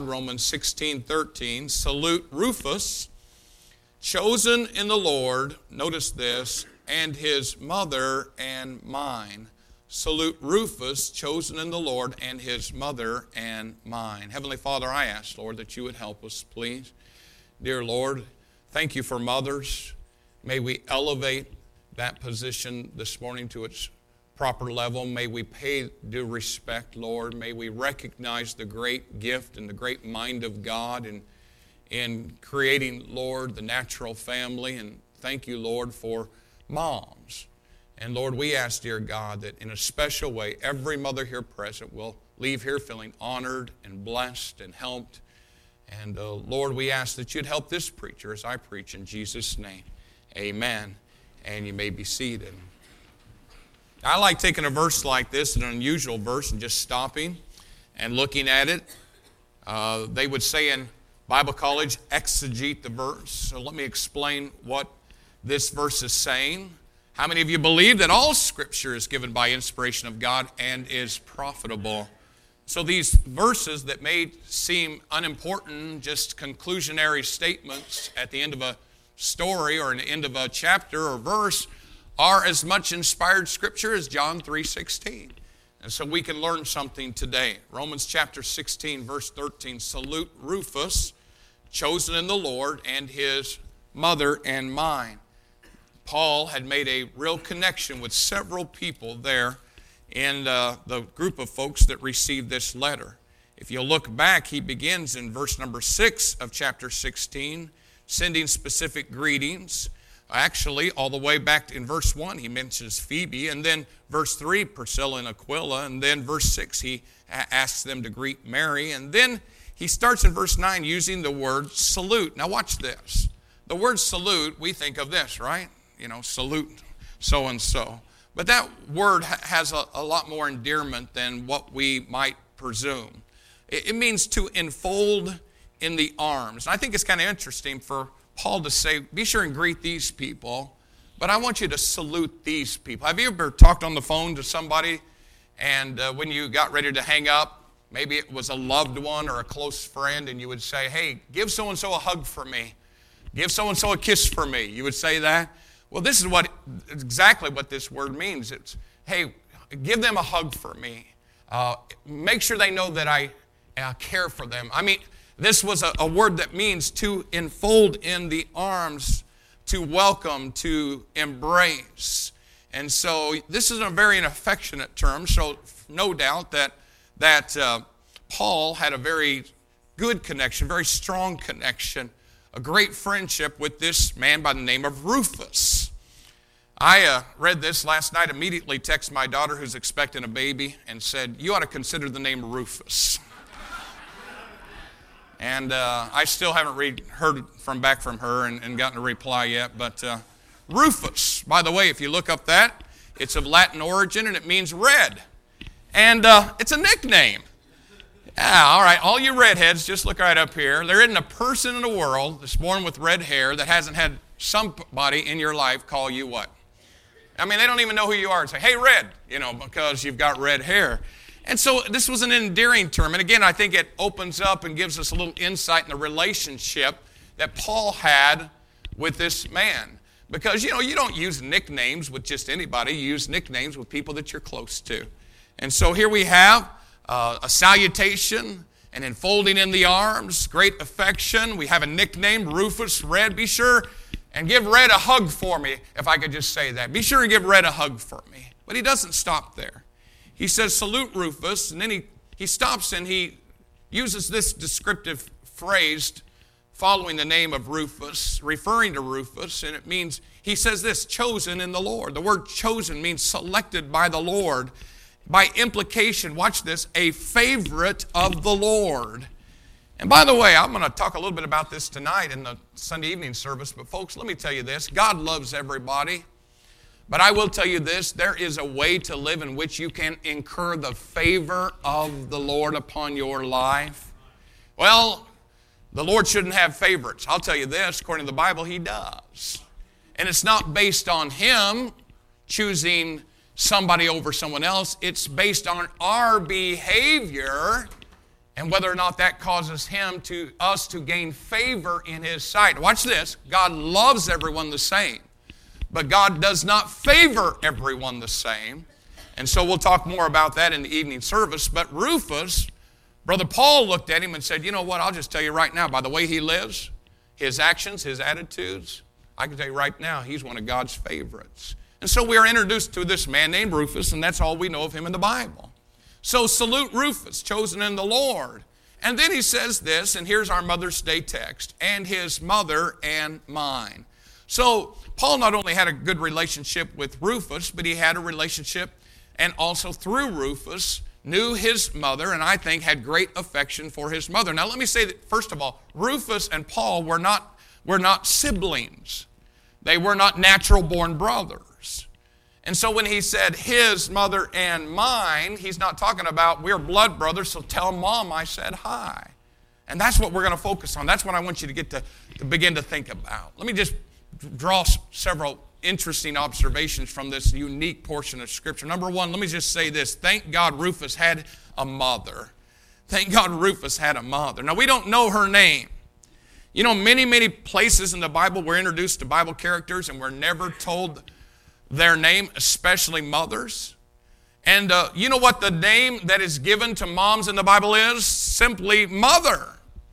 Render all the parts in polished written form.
Romans 16:13, salute Rufus, chosen in the Lord, notice this, and his mother and mine. Salute Rufus, chosen in the Lord, and his mother and mine. Heavenly Father, I ask, Lord, that you would help us, please. Dear Lord, thank you for mothers. May we elevate that position this morning to its proper level. May we pay due respect, Lord. May we recognize the great gift and the great mind of God in creating, Lord, the natural family. And thank you, Lord, for moms. And Lord, we ask, dear God, that in a special way, every mother here present will leave here feeling honored and blessed and helped. And Lord, we ask that you'd help this preacher as I preach in Jesus' name. Amen. And you may be seated. I like taking a verse like this, an unusual verse, and just stopping and looking at it. They would say in Bible college, exegete the verse. So let me explain what this verse is saying. How many of you believe that all Scripture is given by inspiration of God and is profitable? So these verses that may seem unimportant, just conclusionary statements at the end of a story or an end of a chapter or verse, are as much inspired Scripture as John 3:16. And so we can learn something today. Romans chapter 16, verse 13, salute Rufus, chosen in the Lord, and his mother and mine. Paul had made a real connection with several people there in the group of folks that received this letter. If you look back, he begins in verse number 6 of chapter 16, sending specific greetings. Actually, all the way back in verse 1, he mentions Phoebe, and then verse 3, Priscilla and Aquila, and then verse 6, he asks them to greet Mary, and then he starts in verse 9 using the word salute. Now watch this. The word salute, we think of this, right? You know, salute so-and-so. But that word has a lot more endearment than what we might presume. It means to enfold in the arms. And I think it's kind of interesting for Paul to say, be sure and greet these people, but I want you to salute these people. Have you ever talked on the phone to somebody and when you got ready to hang up, maybe it was a loved one or a close friend, and you would say, hey, give so-and-so a hug for me. Give so-and-so a kiss for me. You would say that. Well, this is exactly what this word means. It's, hey, give them a hug for me. Make sure they know that I care for them. I mean, this was a word that means to enfold in the arms, to welcome, to embrace. And so this is a very affectionate term, so no doubt that Paul had a very good connection, very strong connection, a great friendship with this man by the name of Rufus. I read this last night, immediately texted my daughter who's expecting a baby and said, you ought to consider the name Rufus. And I still haven't heard back from her and gotten a reply yet. But Rufus, by the way, if you look up that, it's of Latin origin and it means red. And it's a nickname. Yeah, all right, all you redheads, just look right up here. There isn't a person in the world that's born with red hair that hasn't had somebody in your life call you what? I mean, they don't even know who you are and say, hey, red, because you've got red hair. And so this was an endearing term. And again, I think it opens up and gives us a little insight in the relationship that Paul had with this man. Because, you don't use nicknames with just anybody. You use nicknames with people that you're close to. And so here we have a salutation, an enfolding in the arms, great affection. We have a nickname, Rufus, Red. Be sure and give Red a hug for me, if I could just say that. Be sure and give Red a hug for me. But he doesn't stop there. He says, salute Rufus, and then he stops and he uses this descriptive phrase following the name of Rufus, referring to Rufus, and it means, he says this, chosen in the Lord. The word chosen means selected by the Lord. By implication, watch this, a favorite of the Lord. And by the way, I'm going to talk a little bit about this tonight in the Sunday evening service, but folks, let me tell you this, God loves everybody. But I will tell you this, there is a way to live in which you can incur the favor of the Lord upon your life. Well, the Lord shouldn't have favorites. I'll tell you this, according to the Bible, He does. And it's not based on Him choosing somebody over someone else. It's based on our behavior and whether or not that causes us to gain favor in his sight. Watch this. God loves everyone the same, but God does not favor everyone the same. And so we'll talk more about that in the evening service. But Rufus, Brother Paul looked at him and said, you know what, I'll just tell you right now, by the way he lives, his actions, his attitudes, I can tell you right now, he's one of God's favorites. And so we are introduced to this man named Rufus, and that's all we know of him in the Bible. So salute Rufus, chosen in the Lord. And then he says this, and here's our Mother's Day text, and his mother and mine. So Paul not only had a good relationship with Rufus, but he had a relationship and also through Rufus knew his mother, and I think had great affection for his mother. Now let me say that, first of all, Rufus and Paul were not siblings. They were not natural-born brothers. And so when he said his mother and mine, he's not talking about we're blood brothers, so tell Mom I said hi. And that's what we're going to focus on. That's what I want you to get to begin to think about. Let me just draw several interesting observations from this unique portion of Scripture. Number one, let me just say this. Thank God Rufus had a mother. Thank God Rufus had a mother. Now, we don't know her name. You know, many places in the Bible we're introduced to Bible characters and we're never told their name, especially mothers. And you know what the name that is given to moms in the Bible is? Simply mother.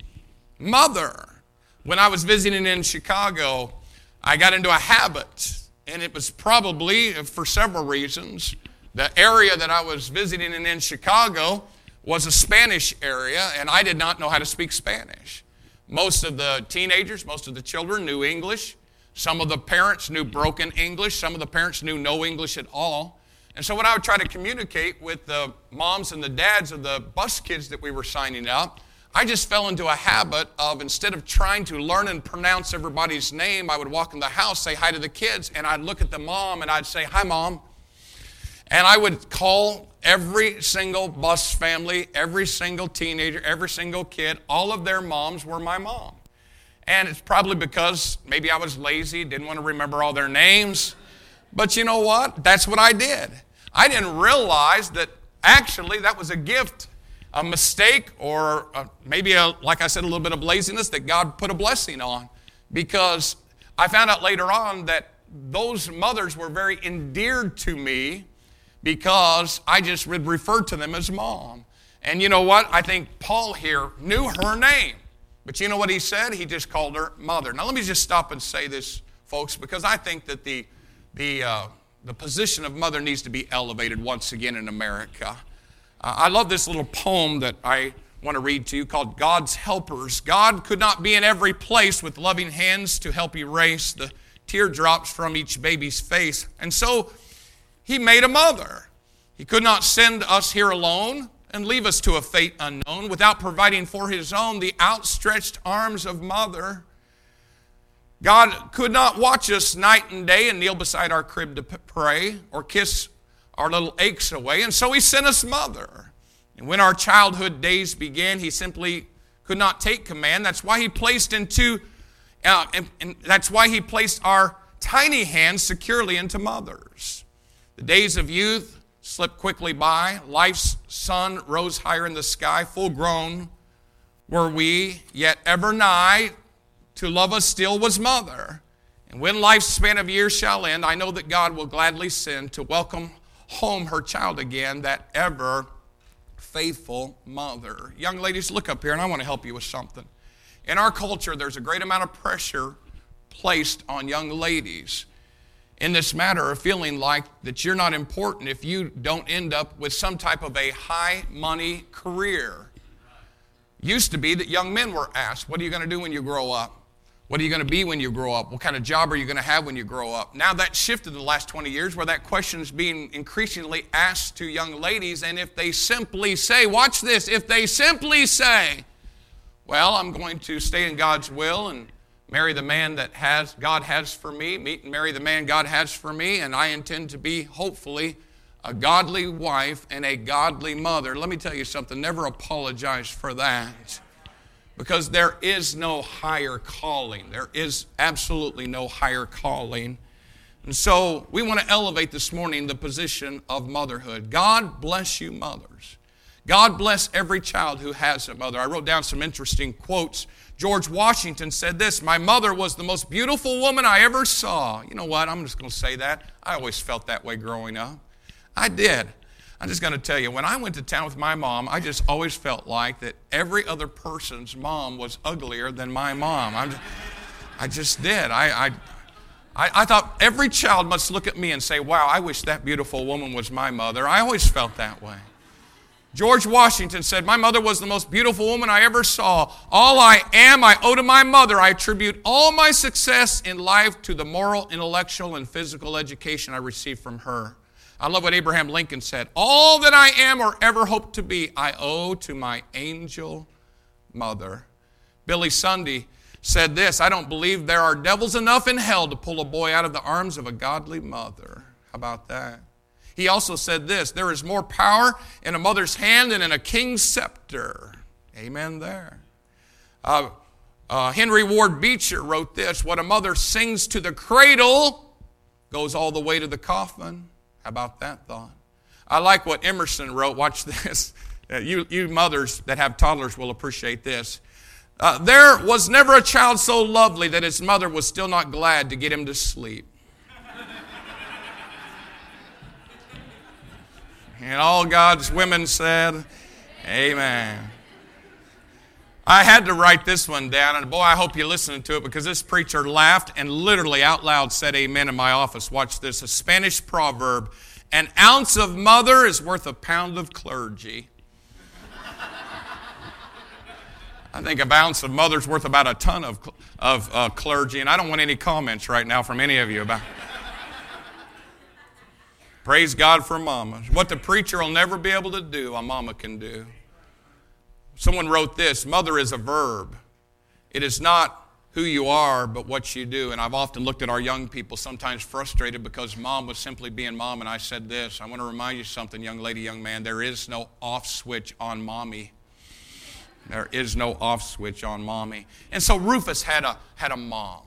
Mother. When I was visiting in Chicago, I got into a habit, and it was probably for several reasons. The area that I was visiting in Chicago was a Spanish area, and I did not know how to speak Spanish. Most of the teenagers, most of the children knew English. Some of the parents knew broken English. Some of the parents knew no English at all. And so when I would try to communicate with the moms and the dads of the bus kids that we were signing up, I just fell into a habit of, instead of trying to learn and pronounce everybody's name, I would walk in the house, say hi to the kids, and I'd look at the mom and I'd say, hi, Mom. And I would call every single bus family, every single teenager, every single kid. All of their moms were my mom. And it's probably because maybe I was lazy, didn't want to remember all their names. But you know what? That's what I did. I didn't realize that actually that was a gift, a mistake, or maybe, like I said, a little bit of laziness that God put a blessing on. Because I found out later on that those mothers were very endeared to me because I just would refer to them as Mom. And you know what? I think Paul here knew her name. But you know what he said? He just called her Mother. Now let me just stop and say this, folks, because I think that the position of mother needs to be elevated once again in America. I love this little poem that I want to read to you called God's Helpers. God could not be in every place with loving hands to help erase the teardrops from each baby's face. And so he made a mother. He could not send us here alone and leave us to a fate unknown without providing for his own the outstretched arms of mother. God could not watch us night and day and kneel beside our crib to pray or kiss our little aches away, and so he sent us mother. And when our childhood days began, he simply could not take command. That's why he placed that's why he placed our tiny hands securely into mothers. The days of youth slipped quickly by. Life's sun rose higher in the sky. Full grown were we, yet ever nigh to love us still was mother. And when life's span of years shall end, I know that God will gladly send to welcome home her child again, that ever faithful mother. Young ladies, look up here, and I want to help you with something. In our culture, there's a great amount of pressure placed on young ladies in this matter of feeling like that you're not important if you don't end up with some type of a high money career. Used to be that young men were asked, what are you going to do when you grow up? What are you going to be when you grow up? What kind of job are you going to have when you grow up? Now that shifted in the last 20 years where that question is being increasingly asked to young ladies, and if they simply say, watch this, if they simply say, well, I'm going to stay in God's will and marry the man that God has for me, meet and marry the man God has for me, and I intend to be, hopefully, a godly wife and a godly mother. Let me tell you something, never apologize for that. Because there is no higher calling. There is absolutely no higher calling. And so we want to elevate this morning the position of motherhood. God bless you, mothers. God bless every child who has a mother. I wrote down some interesting quotes. George Washington said this, "My mother was the most beautiful woman I ever saw." You know what? I'm just going to say that. I always felt that way growing up. I did. I'm just going to tell you, when I went to town with my mom, I just always felt like that every other person's mom was uglier than my mom. I just did. I thought every child must look at me and say, "Wow, I wish that beautiful woman was my mother." I always felt that way. George Washington said, "My mother was the most beautiful woman I ever saw. All I am, I owe to my mother. I attribute all my success in life to the moral, intellectual, and physical education I received from her." I love what Abraham Lincoln said. "All that I am or ever hope to be, I owe to my angel mother." Billy Sunday said this, "I don't believe there are devils enough in hell to pull a boy out of the arms of a godly mother." How about that? He also said this, "There is more power in a mother's hand than in a king's scepter." Amen there. Henry Ward Beecher wrote this, "What a mother sings to the cradle goes all the way to the coffin." How about that thought? I like what Emerson wrote. Watch this. You mothers that have toddlers will appreciate this. "There was never a child so lovely that his mother was still not glad to get him to sleep." And all God's women said, amen. I had to write this one down, and boy, I hope you're listening to it, because this preacher laughed and literally out loud said amen in my office. Watch this, a Spanish proverb, "An ounce of mother is worth a pound of clergy." I think an ounce of mother is worth about a ton of clergy, and I don't want any comments right now from any of you about it. Praise God for mamas. What the preacher will never be able to do, a mama can do. Someone wrote this, "Mother is a verb. It is not who you are, but what you do." And I've often looked at our young people, sometimes frustrated because mom was simply being mom. And I said this, I want to remind you something, young lady, young man. There is no off switch on mommy. There is no off switch on mommy. And so Rufus had a mom.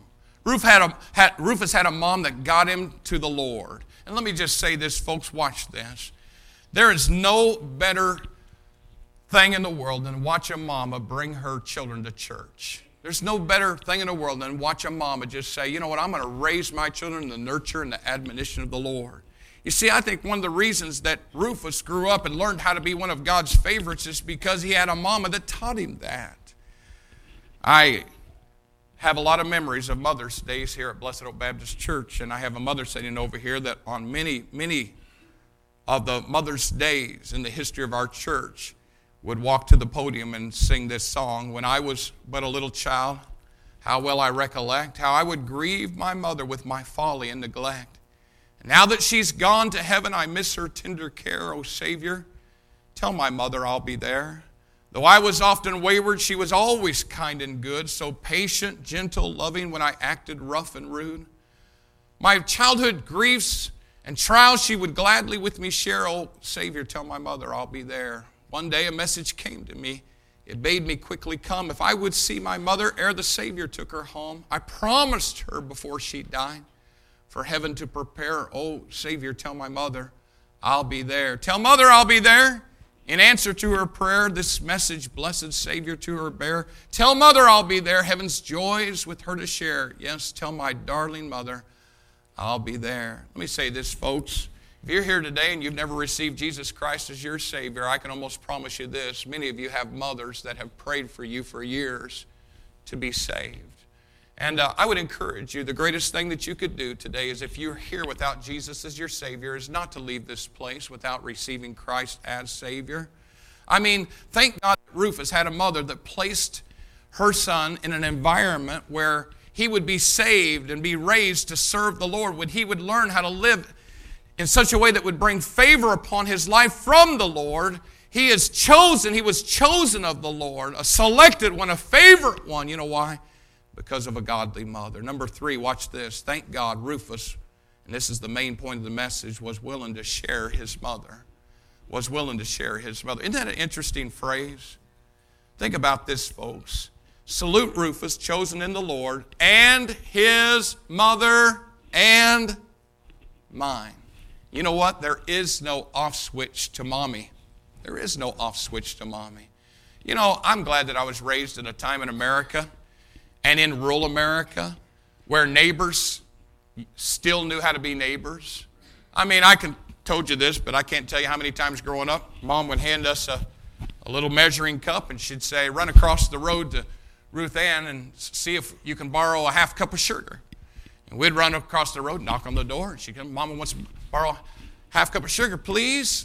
Rufus had a mom that got him to the Lord. And let me just say this, folks, watch this. There is no better thing in the world than watch a mama bring her children to church. There's no better thing in the world than watch a mama just say, "You know what, I'm going to raise my children in the nurture and the admonition of the Lord." You see, I think one of the reasons that Rufus grew up and learned how to be one of God's favorites is because he had a mama that taught him that. I have a lot of memories of Mother's Days here at Blessed Oak Baptist Church, and I have a mother sitting over here that on many of the Mother's Days in the history of our church would walk to the podium and sing this song. "When I was but a little child, how well I recollect how I would grieve my mother with my folly and neglect. And now that she's gone to heaven, I miss her tender care. O Savior, tell my mother I'll be there. Though I was often wayward, she was always kind and good, so patient, gentle, loving when I acted rough and rude. My childhood griefs and trials she would gladly with me share. Oh, Savior, tell my mother I'll be there." One day a message came to me. It bade me quickly come. If I would see my mother ere the Savior took her home, I promised her before she died for heaven to prepare. Oh, Savior, tell my mother I'll be there. Tell mother I'll be there. In answer to her prayer, this message, blessed Savior, to her bear. Tell mother I'll be there, heaven's joys with her to share. Yes, tell my darling mother I'll be there. Let me say this, folks. If you're here today and you've never received Jesus Christ as your Savior, I can almost promise you this. Many of you have mothers that have prayed for you for years to be saved. And I would encourage you, the greatest thing that you could do today is, if you're here without Jesus as your Savior, is not to leave this place without receiving Christ as Savior. I mean, thank God that Rufus had a mother that placed her son in an environment where he would be saved and be raised to serve the Lord, when he would learn how to live in such a way that would bring favor upon his life from the Lord. He was chosen of the Lord, a selected one, a favorite one. You know why? Because of a godly mother. Number 3, watch this. Thank God Rufus, and this is the main point of the message, was willing to share his mother. Was willing to share his mother. Isn't that an interesting phrase? Think about this, folks. Salute Rufus, chosen in the Lord, and his mother and mine. You know what? There is no off switch to mommy. There is no off switch to mommy. You know, I'm glad that I was raised in a time in America and in rural America where neighbors still knew how to be neighbors. I mean, told you this, but I can't tell you how many times growing up, Mom would hand us a little measuring cup and she'd say, run across the road to Ruth Ann and see if you can borrow a half cup of sugar. And we'd run across the road, knock on the door, and she'd come, Mama wants to borrow a half cup of sugar, please.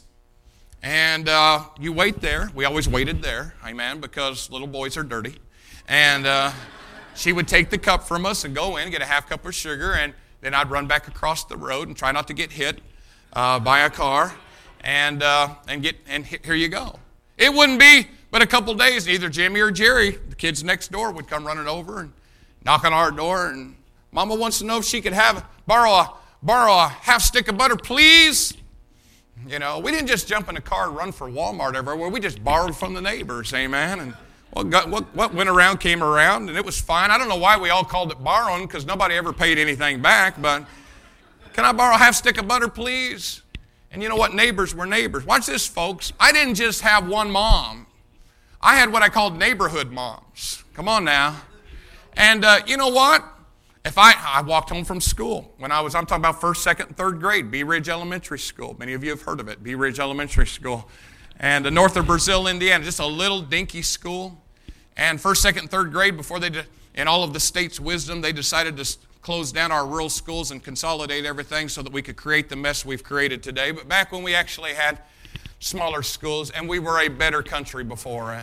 And you wait there. We always waited there, amen, because little boys are dirty. And she would take the cup from us and go in, get a half cup of sugar, and then I'd run back across the road and try not to get hit by a car, and here you go. It wouldn't be but a couple days, either Jimmy or Jerry, the kids next door, would come running over and knock on our door, and Mama wants to know if she could borrow a half stick of butter, please. You know, we didn't just jump in a car and run for Walmart everywhere. We just borrowed from the neighbors, amen. And what went around came around, and it was fine. I don't know why we all called it borrowing, because nobody ever paid anything back, but can I borrow a half stick of butter, please? And you know what? Neighbors were neighbors. Watch this, folks. I didn't just have one mom. I had what I called neighborhood moms. Come on now. And you know what? If I walked home from school when I'm talking about first, second, and third grade, Bee Ridge Elementary School. Many of you have heard of it, Bee Ridge Elementary School. And north of Brazil, Indiana, just a little dinky school. And first, second, and third grade, before in all of the state's wisdom, they decided to close down our rural schools and consolidate everything so that we could create the mess we've created today. But back when we actually had smaller schools, and we were a better country before.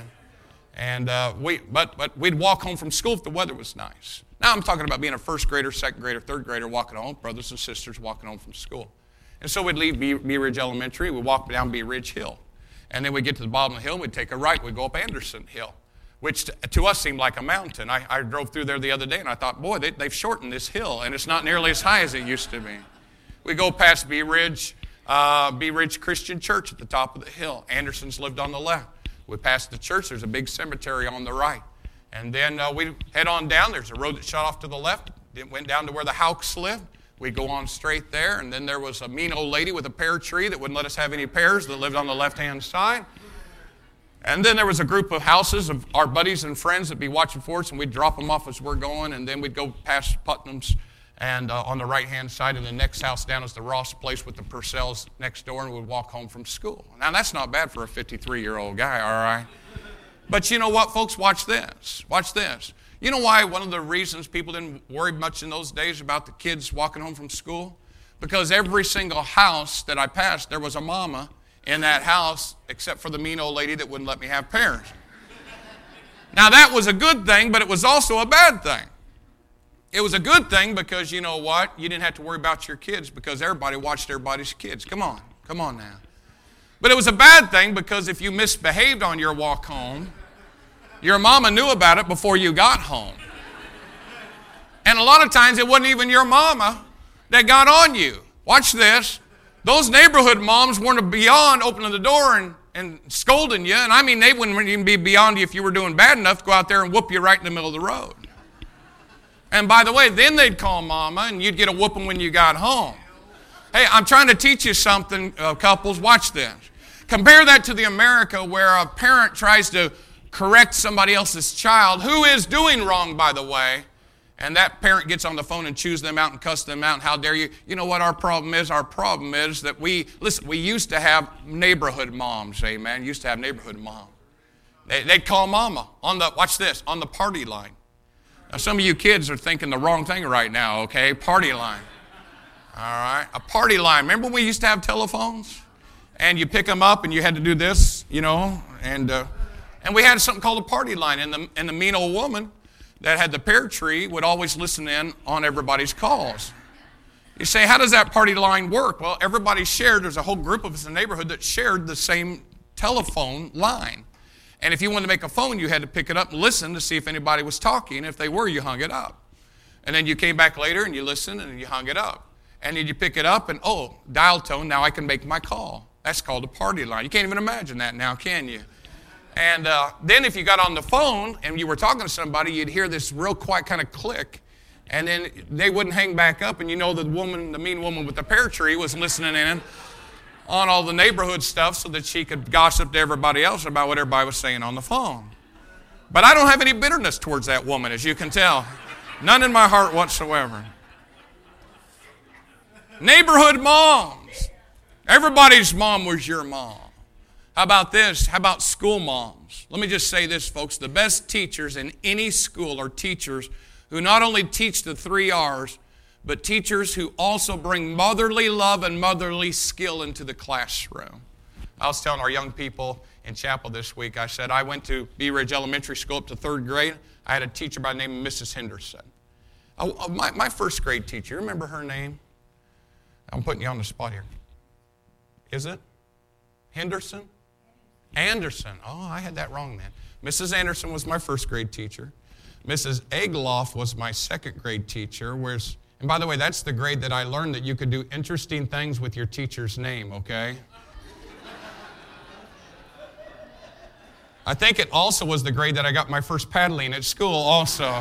But we'd walk home from school if the weather was nice. Now I'm talking about being a first grader, second grader, third grader walking home, brothers and sisters walking home from school. And so we'd leave Bee Ridge Elementary, we'd walk down Bee Ridge Hill. And then we'd get to the bottom of the hill, and we'd take a right, we'd go up Anderson Hill, which to us seemed like a mountain. I drove through there the other day, and I thought, boy, they've shortened this hill, and it's not nearly as high as it used to be. We go past Bee Ridge Christian Church at the top of the hill. Anderson's lived on the left. We pass the church, there's a big cemetery on the right. And then we head on down, there's a road that shot off to the left. It went down to where the Houks lived. We go on straight there, and then there was a mean old lady with a pear tree that wouldn't let us have any pears that lived on the left-hand side. And then there was a group of houses of our buddies and friends that'd be watching for us, and we'd drop them off as we're going, and then we'd go past Putnam's and on the right-hand side, and the next house down is the Ross place with the Purcells next door, and we'd walk home from school. Now, that's not bad for a 53-year-old guy, all right? But you know what, folks? Watch this. Watch this. You know why one of the reasons people didn't worry much in those days about the kids walking home from school? Because every single house that I passed, there was a mama in that house, except for the mean old lady that wouldn't let me have pears. Now, that was a good thing, but it was also a bad thing. It was a good thing because, you know what? You didn't have to worry about your kids because everybody watched everybody's kids. Come on now. But it was a bad thing because if you misbehaved on your walk home, your mama knew about it before you got home. And a lot of times it wasn't even your mama that got on you. Watch this. Those neighborhood moms weren't beyond opening the door and scolding you. And I mean, they wouldn't even be beyond you if you were doing bad enough to go out there and whoop you right in the middle of the road. And by the way, then they'd call mama and you'd get a whooping when you got home. Hey, I'm trying to teach you something, couples. Watch this. Compare that to the America where a parent tries to correct somebody else's child who is doing wrong, by the way, and that parent gets on the phone and chews them out and cuss them out, and how dare you. You know what our problem is? Our problem is that we used to have neighborhood moms, amen. Used to have neighborhood moms. They'd call mama on the, watch this, on the party line. Now, some of you kids are thinking the wrong thing right now, okay? Party line. All right, a party line. Remember when we used to have telephones? And you pick them up and you had to do this, you know, and we had something called a party line, and the mean old woman that had the pear tree would always listen in on everybody's calls. You say, how does that party line work? Well, everybody shared. There's a whole group of us in the neighborhood that shared the same telephone line. And if you wanted to make a phone, you had to pick it up and listen to see if anybody was talking. If they were, you hung it up. And then you came back later and you listened and you hung it up. And then you pick it up and, oh, dial tone, now I can make my call. That's called a party line. You can't even imagine that now, can you? And then if you got on the phone and you were talking to somebody, you'd hear this real quiet kind of click. And then they wouldn't hang back up, and you know the mean woman with the pear tree was listening in on all the neighborhood stuff so that she could gossip to everybody else about what everybody was saying on the phone. But I don't have any bitterness towards that woman, as you can tell. None in my heart whatsoever. Neighborhood moms. Everybody's mom was your mom. How about this? How about school moms? Let me just say this, folks. The best teachers in any school are teachers who not only teach the 3 R's, but teachers who also bring motherly love and motherly skill into the classroom. I was telling our young people in chapel this week, I said, I went to Bee Ridge Elementary School up to 3rd grade. I had a teacher by the name of Mrs. Henderson. My 1st grade teacher, you remember her name? I'm putting you on the spot here. Is it? Henderson? Anderson. Oh, I had that wrong then. Mrs. Anderson was my 1st grade teacher. Mrs. Egloff was my 2nd grade teacher. And by the way, that's the grade that I learned that you could do interesting things with your teacher's name, okay? I think it also was the grade that I got my first paddling at school also.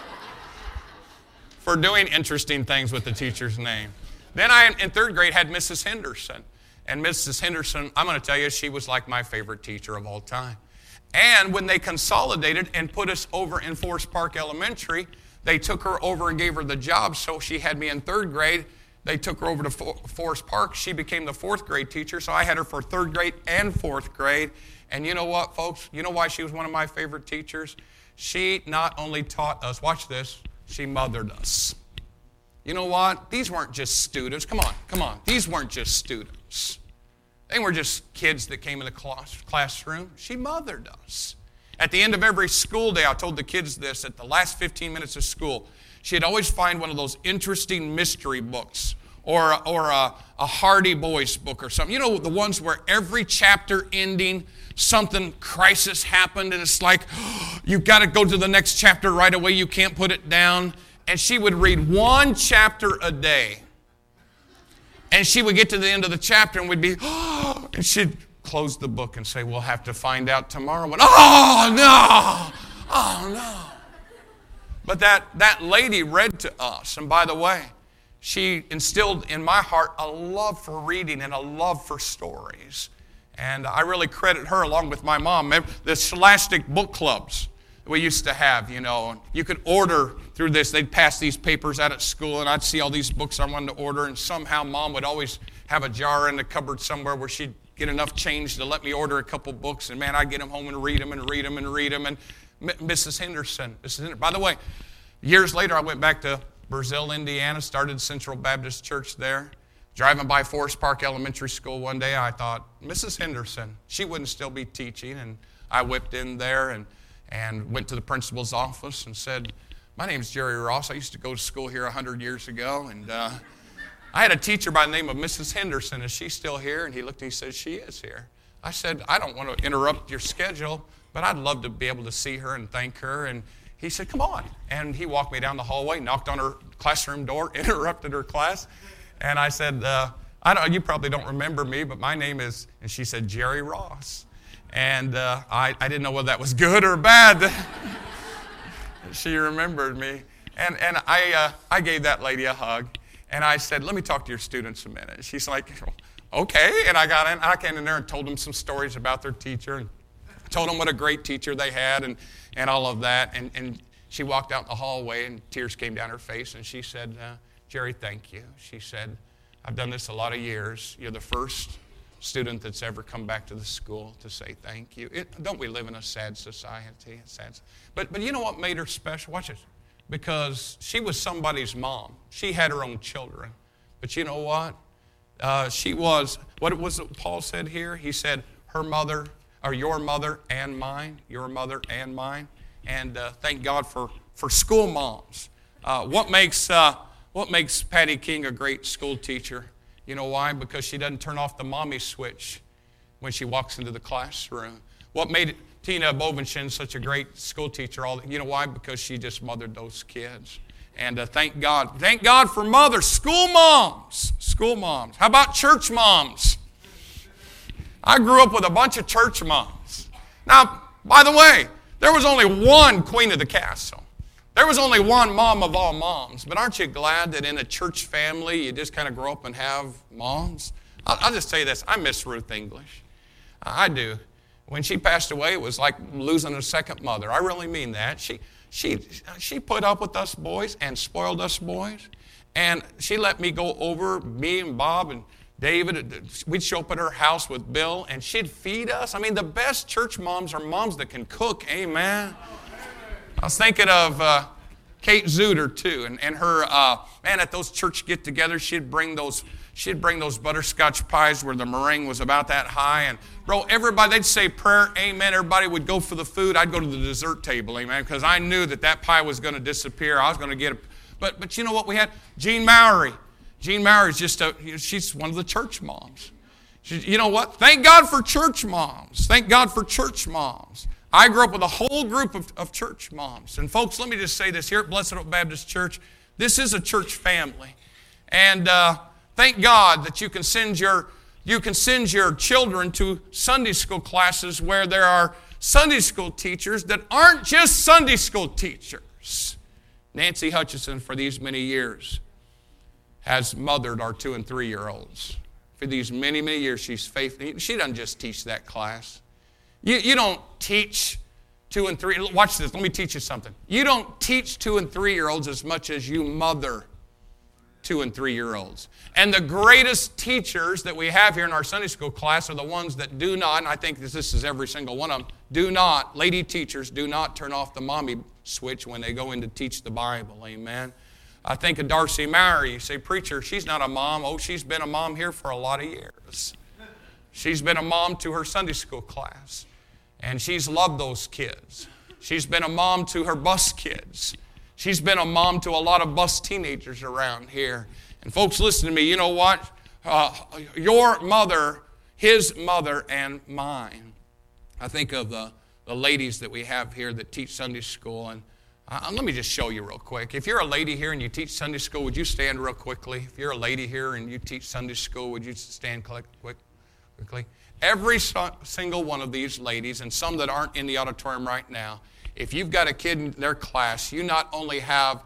For doing interesting things with the teacher's name. Then I, in 3rd grade, had Mrs. Henderson. And Mrs. Henderson, I'm going to tell you, she was like my favorite teacher of all time. And when they consolidated and put us over in Forest Park Elementary, they took her over and gave her the job. So she had me in 3rd grade. They took her over to Forest Park. She became the 4th grade teacher. So I had her for 3rd grade and 4th grade. And you know what, folks? You know why she was one of my favorite teachers? She not only taught us, watch this, she mothered us. You know what? These weren't just students. Come on. These weren't just students. They weren't just kids that came in the classroom. She mothered us. At the end of every school day, I told the kids this, at the last 15 minutes of school, she'd always find one of those interesting mystery books or a Hardy Boys book or something. You know, the ones where every chapter ending, something crisis happened, and it's like, you've got to go to the next chapter right away. You can't put it down. And she would read 1 chapter a day. And she would get to the end of the chapter and would be, and she'd close the book and say, we'll have to find out tomorrow. And, oh, no. But that lady read to us. And by the way, she instilled in my heart a love for reading and a love for stories. And I really credit her along with my mom. The Scholastic book clubs we used to have, you know. You could order through this. They'd pass these papers out at school, and I'd see all these books I wanted to order, and somehow Mom would always have a jar in the cupboard somewhere where she'd get enough change to let me order a couple books, and man, I'd get them home and read them and read them and read them. And Mrs. Henderson. By the way, years later, I went back to Brazil, Indiana, started Central Baptist Church there. Driving by Forest Park Elementary School one day, I thought, Mrs. Henderson, she wouldn't still be teaching, and I whipped in there and went to the principal's office and said, my name's Jerry Ross. I used to go to school here 100 years ago, and I had a teacher by the name of Mrs. Henderson. Is she still here? And he looked and he said, she is here. I said, I don't want to interrupt your schedule, but I'd love to be able to see her and thank her. And he said, come on. And he walked me down the hallway, knocked on her classroom door, interrupted her class. And I said, you probably don't remember me, but my name is, and she said, Jerry Ross. And I didn't know whether that was good or bad. She remembered me. And I gave that lady a hug. And I said, let me talk to your students a minute. She's like, okay. And I came in there and told them some stories about their teacher. And told them what a great teacher they had and all of that. And she walked out in the hallway and tears came down her face. And she said, Jerry, thank you. She said, I've done this a lot of years. You're the first student that's ever come back to the school to say thank you. Don't we live in a sad society? But you know what made her special? Watch this. Because she was somebody's mom. She had her own children. But you know what? She was, what was it Paul said here? He said, her mother, or your mother and mine, your mother and mine. And thank God for school moms. What makes Patty King a great school teacher? You know why? Because she doesn't turn off the mommy switch when she walks into the classroom. What made Tina Bovenshin such a great school teacher? You know why? Because she just mothered those kids. And thank God. Thank God for mothers. School moms. School moms. How about church moms? I grew up with a bunch of church moms. Now, by the way, there was only one queen of the castle. There was only one mom of all moms. But aren't you glad that in a church family you just kind of grow up and have moms? I'll just tell you this. I miss Ruth English. I do. When she passed away, it was like losing a second mother. I really mean that. She put up with us boys and spoiled us boys. And she let me go over, me and Bob and David. We'd show up at her house with Bill, and she'd feed us. I mean, the best church moms are moms that can cook. Amen. I was thinking of Kate Zuter, too, and her, man, at those church get-togethers, she'd bring those butterscotch pies where the meringue was about that high. And, bro, everybody, they'd say prayer, amen. Everybody would go for the food. I'd go to the dessert table, amen, because I knew that pie was going to disappear. I was going to get it. But you know what we had? Jean Mowry. Jean Mowry is just she's one of the church moms. You know what? Thank God for church moms. Thank God for church moms. I grew up with a whole group of church moms. And folks, let me just say this. Here at Blessed Hope Baptist Church, this is a church family. And thank God that you can send your children to Sunday school classes where there are Sunday school teachers that aren't just Sunday school teachers. Nancy Hutchison, for these many years, has mothered our 2- and 3-year-olds. For these many, many years, she's faithful. She doesn't just teach that class. You don't teach 2 and 3. Watch this. Let me teach you something. You don't teach 2 and 3-year-olds as much as you mother 2 and 3-year-olds. And the greatest teachers that we have here in our Sunday school class are the ones that do not, and I think this is every single one of them, do not, lady teachers, do not turn off the mommy switch when they go in to teach the Bible. Amen. I think of Darcy Mowry. You say, preacher, she's not a mom. Oh, she's been a mom here for a lot of years. She's been a mom to her Sunday school class. And she's loved those kids. She's been a mom to her bus kids. She's been a mom to a lot of bus teenagers around here. And folks, listen to me. You know what? Your mother, his mother, and mine. I think of the ladies that we have here that teach Sunday school. And let me just show you real quick. If you're a lady here and you teach Sunday school, would you stand real quickly? If you're a lady here and you teach Sunday school, would you stand quickly? Every single one of these ladies, and some that aren't in the auditorium right now, if you've got a kid in their class, they not only have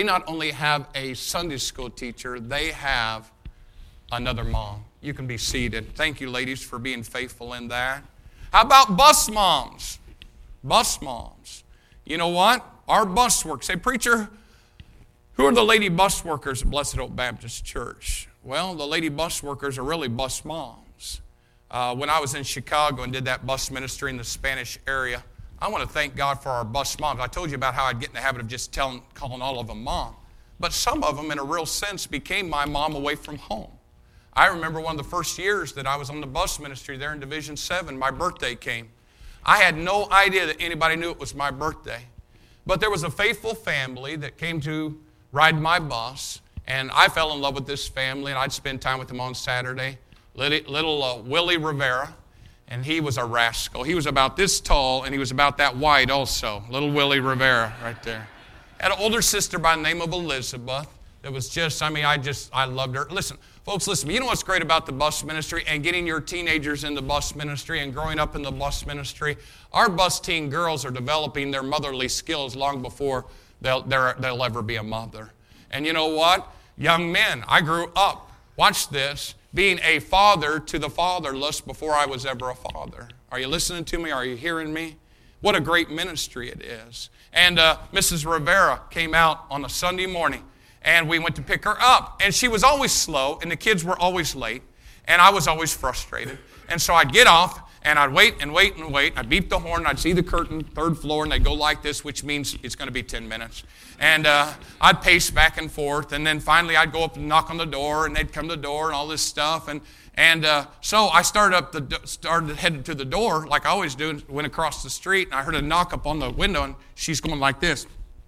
a Sunday school teacher, they have another mom. You can be seated. Thank you, ladies, for being faithful in that. How about bus moms? Bus moms. You know what? Our bus work. Say, preacher, who are the lady bus workers at Blessed Hope Baptist Church? Well, the lady bus workers are really bus moms. When I was in Chicago and did that bus ministry in the Spanish area, I want to thank God for our bus moms. I told you about how I'd get in the habit of just calling all of them mom. But some of them, in a real sense, became my mom away from home. I remember one of the first years that I was on the bus ministry there in Division 7, my birthday came. I had no idea that anybody knew it was my birthday. But there was a faithful family that came to ride my bus, and I fell in love with this family, and I'd spend time with them on Saturday. Little Willie Rivera, and he was a rascal. He was about this tall, and he was about that wide also. Little Willie Rivera right there. Had an older sister by the name of Elizabeth that was just, I loved her. Listen, folks, listen. You know what's great about the bus ministry and getting your teenagers in the bus ministry and growing up in the bus ministry? Our bus teen girls are developing their motherly skills long before they'll ever be a mother. And you know what? Young men, I grew up, watch this, being a father to the fatherless before I was ever a father. Are you listening to me? Are you hearing me? What a great ministry it is. And Mrs. Rivera came out on a Sunday morning, and we went to pick her up. And she was always slow, and the kids were always late, and I was always frustrated. And so I'd get off, and I'd wait and wait and wait. I'd beep the horn, I'd see the curtain, 3rd floor, and they'd go like this, which means it's going to be 10 minutes. And I'd pace back and forth, and then finally I'd go up and knock on the door, and they'd come to the door and all this stuff. And so I started headed to the door like I always do, and went across the street, and I heard a knock up on the window, and she's going like this.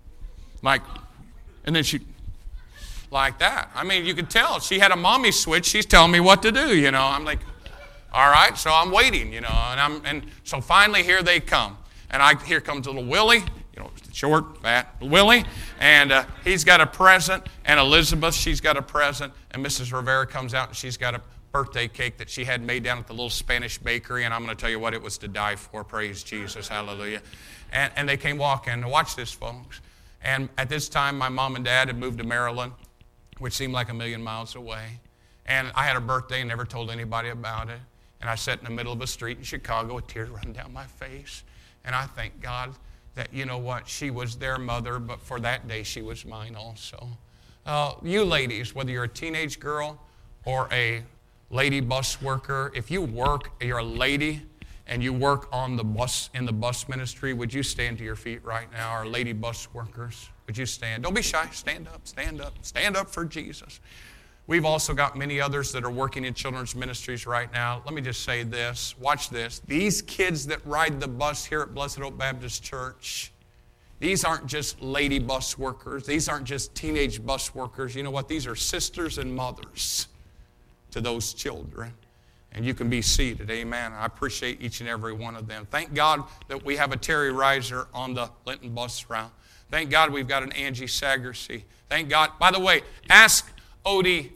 And then she, like that. I mean, you could tell she had a mommy switch. She's telling me what to do, you know. I'm like, all right, so I'm waiting, you know, and so finally here they come. And here comes little Willie, you know, short, fat Willie, and he's got a present, and Elizabeth, she's got a present, and Mrs. Rivera comes out, and she's got a birthday cake that she had made down at the little Spanish bakery, and I'm going to tell you what, it was to die for. Praise Jesus, hallelujah. And they came walking. Watch this, folks. And at this time, my mom and dad had moved to Maryland, which seemed like a million miles away. And I had a birthday and never told anybody about it. And I sat in the middle of a street in Chicago with tears running down my face. And I thank God that, you know what, she was their mother, but for that day she was mine also. You ladies, whether you're a teenage girl or a lady bus worker, if you work, you're a lady, and you work on the bus, in the bus ministry, would you stand to your feet right now? Our lady bus workers, would you stand? Don't be shy. Stand up, stand up, stand up for Jesus. We've also got many others that are working in children's ministries right now. Let me just say this. Watch this. These kids that ride the bus here at Blessed Hope Baptist Church, these aren't just lady bus workers. These aren't just teenage bus workers. You know what? These are sisters and mothers to those children. And you can be seated. Amen. I appreciate each and every one of them. Thank God that we have a Terry Reiser on the Linton bus route. Thank God we've got an Angie Sagersey. Thank God. By the way, ask Odie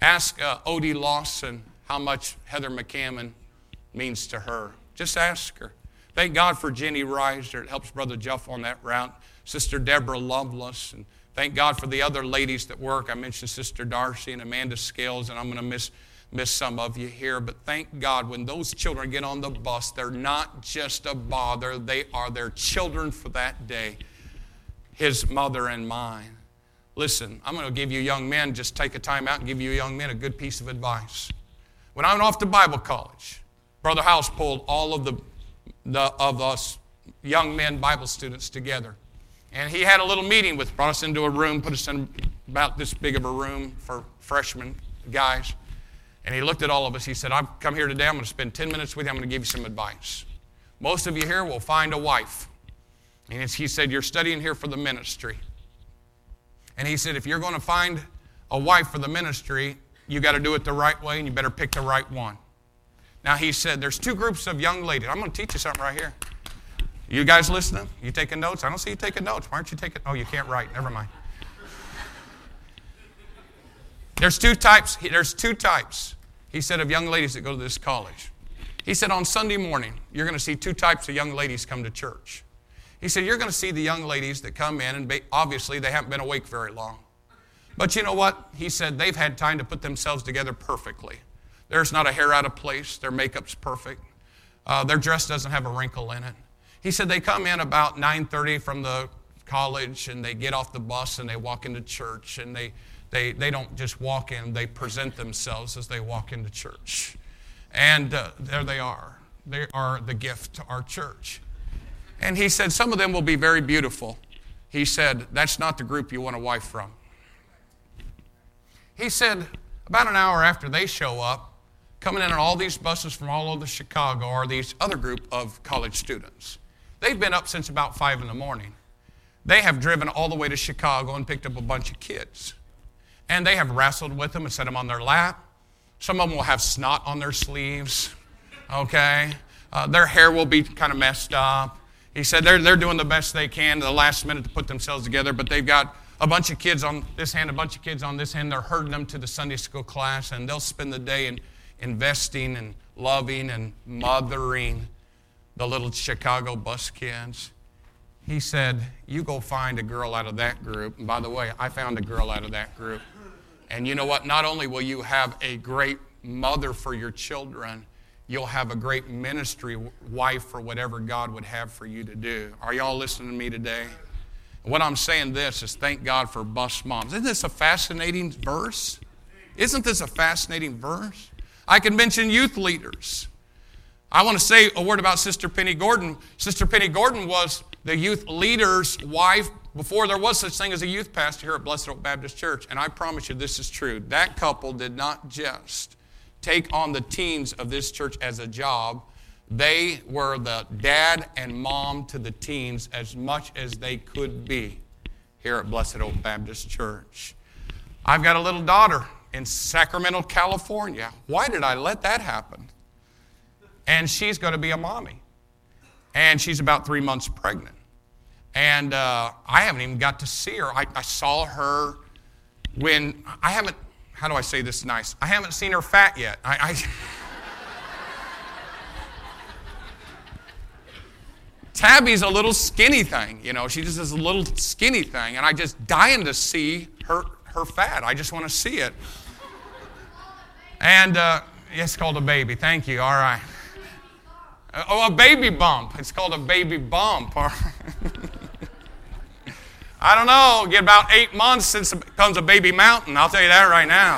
Lawson how much Heather McCammon means to her. Just ask her. Thank God for Jenny Reiser. It helps Brother Jeff on that route. Sister Deborah Lovelace. And thank God for the other ladies that work. I mentioned Sister Darcy and Amanda Scales, and I'm going to miss some of you here. But thank God when those children get on the bus, they're not just a bother. They are their children for that day. His mother and mine. Listen, I'm going to give you young men, just take a time out and give you young men a good piece of advice. When I went off to Bible college, Brother House pulled all of of us young men Bible students together. And he had a little meeting brought us into a room, put us in about this big of a room for freshmen guys. And he looked at all of us. He said, I've come here today. I'm going to spend 10 minutes with you. I'm going to give you some advice. Most of you here will find a wife. And he said, you're studying here for the ministry. And he said, if you're going to find a wife for the ministry, you got to do it the right way, and you better pick the right one. Now, he said, there's two groups of young ladies. I'm going to teach you something right here. You guys listening? You taking notes? I don't see you taking notes. Why aren't you taking? Oh, you can't write. Never mind. There's two types. He said, of young ladies that go to this college. He said, on Sunday morning, you're going to see two types of young ladies come to church. He said, you're going to see the young ladies that come in, and obviously they haven't been awake very long. But you know what? He said they've had time to put themselves together perfectly. There's not a hair out of place. Their makeup's perfect. Their dress doesn't have a wrinkle in it. He said they come in about 9:30 from the college, and they get off the bus, and they walk into church, and they don't just walk in. They present themselves as they walk into church. And there they are. They are the gift to our church. And he said, some of them will be very beautiful. He said, that's not the group you want a wife from. He said, about an hour after they show up, coming in on all these buses from all over Chicago are these other group of college students. They've been up since about 5 in the morning. They have driven all the way to Chicago and picked up a bunch of kids. And they have wrestled with them and set them on their lap. Some of them will have snot on their sleeves, okay? Their hair will be kind of messed up. He said they're doing the best they can to the last minute to put themselves together, but they've got a bunch of kids on this hand, a bunch of kids on this hand. They're herding them to the Sunday school class, and they'll spend the day in investing and loving and mothering the little Chicago bus kids. He said, you go find a girl out of that group. And by the way, I found a girl out of that group. And you know what? Not only will you have a great mother for your children, you'll have a great ministry wife for whatever God would have for you to do. Are y'all listening to me today? What I'm saying this is thank God for bus moms. Isn't this a fascinating verse? Isn't this a fascinating verse? I can mention youth leaders. I want to say a word about Sister Penny Gordon. Sister Penny Gordon was the youth leader's wife before there was such thing as a youth pastor here at Blessed Hope Baptist Church. And I promise you this is true. That couple did not just take on the teens of this church as a job. They were the dad and mom to the teens as much as they could be here at Blessed Hope Baptist Church. I've got a little daughter in Sacramento, California. Why did I let that happen? And she's going to be a mommy. And she's about 3 months pregnant. And I haven't even got to see her. I saw her when, how do I say this nice? I haven't seen her fat yet. Tabby's a little skinny thing, you know. She just is a little skinny thing, and I just dying to see her fat. I just want to see it. And it's called a baby. Thank you. All right. Oh, a baby bump. It's called a baby bump. I don't know. Get about 8 months since it becomes a baby mountain. I'll tell you that right now.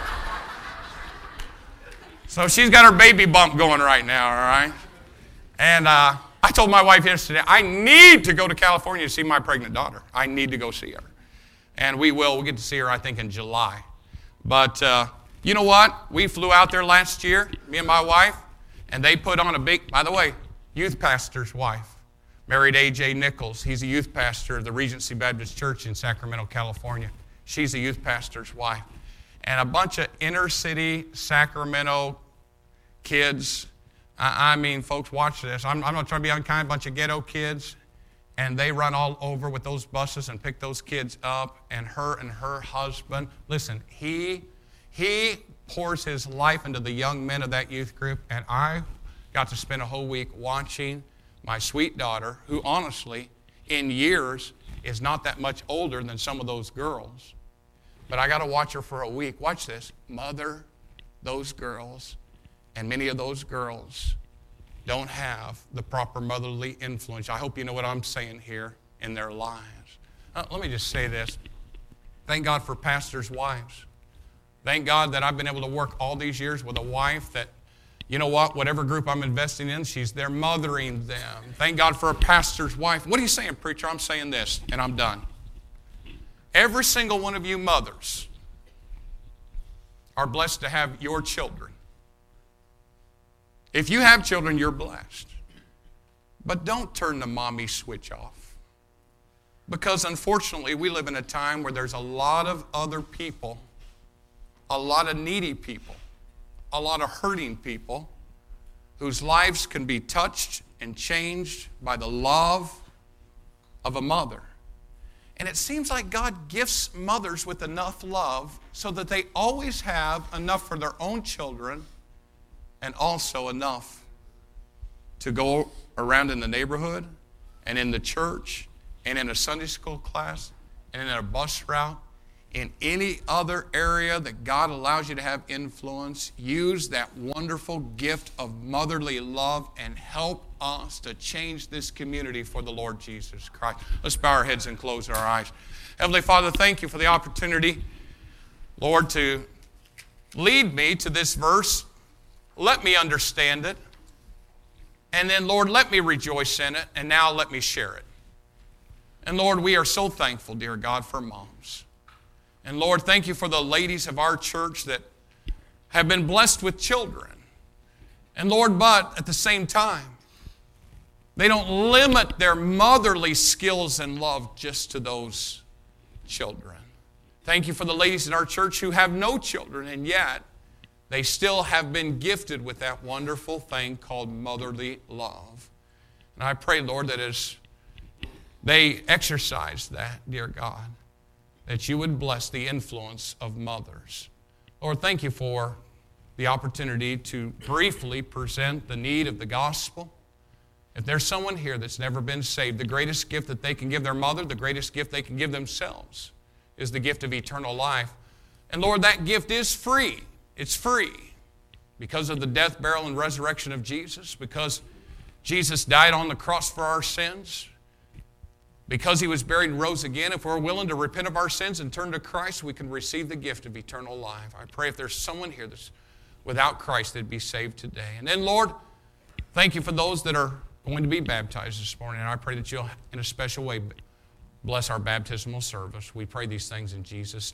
So she's got her baby bump going right now, all right? And I told my wife yesterday, I need to go to California to see my pregnant daughter. I need to go see her. And we will. We'll get to see her, I think, in July. But you know what? We flew out there last year, me and my wife, and they put on a big, by the way, youth pastor's wife, married A.J. Nichols. He's a youth pastor of the Regency Baptist Church in Sacramento, California. She's a youth pastor's wife. And a bunch of inner city Sacramento kids. I mean, folks, watch this. I'm not trying to be unkind, a bunch of ghetto kids. And they run all over with those buses and pick those kids up. And her husband, listen, he pours his life into the young men of that youth group. And I got to spend a whole week watching my sweet daughter, who honestly, in years, is not that much older than some of those girls. But I got to watch her for a week. Watch this. Mother those girls, and many of those girls don't have the proper motherly influence. I hope you know what I'm saying here in their lives. Let me just say this. Thank God for pastors' wives. Thank God that I've been able to work all these years with a wife that, you know what, whatever group I'm investing in, she's there mothering them. Thank God for a pastor's wife. What are you saying, preacher? I'm saying this, and I'm done. Every single one of you mothers are blessed to have your children. If you have children, you're blessed. But don't turn the mommy switch off. Because unfortunately, we live in a time where there's a lot of other people, a lot of needy people, a lot of hurting people whose lives can be touched and changed by the love of a mother. And it seems like God gifts mothers with enough love so that they always have enough for their own children and also enough to go around in the neighborhood and in the church and in a Sunday school class and in a bus route, in any other area that God allows you to have influence. Use that wonderful gift of motherly love and help us to change this community for the Lord Jesus Christ. Let's bow our heads and close our eyes. Heavenly Father, thank you for the opportunity, Lord, to lead me to this verse. Let me understand it. And then, Lord, let me rejoice in it. And now let me share it. And Lord, we are so thankful, dear God, for moms. And Lord, thank you for the ladies of our church that have been blessed with children. And Lord, but at the same time, they don't limit their motherly skills and love just to those children. Thank you for the ladies in our church who have no children, and yet they still have been gifted with that wonderful thing called motherly love. And I pray, Lord, that as they exercise that, dear God, that you would bless the influence of mothers. Lord, thank you for the opportunity to briefly present the need of the gospel. If there's someone here that's never been saved, the greatest gift that they can give their mother, the greatest gift they can give themselves, is the gift of eternal life. And Lord, that gift is free. It's free because of the death, burial, and resurrection of Jesus, because Jesus died on the cross for our sins, because he was buried and rose again. If we're willing to repent of our sins and turn to Christ, we can receive the gift of eternal life. I pray if there's someone here that's without Christ, they'd be saved today. And then, Lord, thank you for those that are going to be baptized this morning. And I pray that you'll, in a special way, bless our baptismal service. We pray these things in Jesus' name.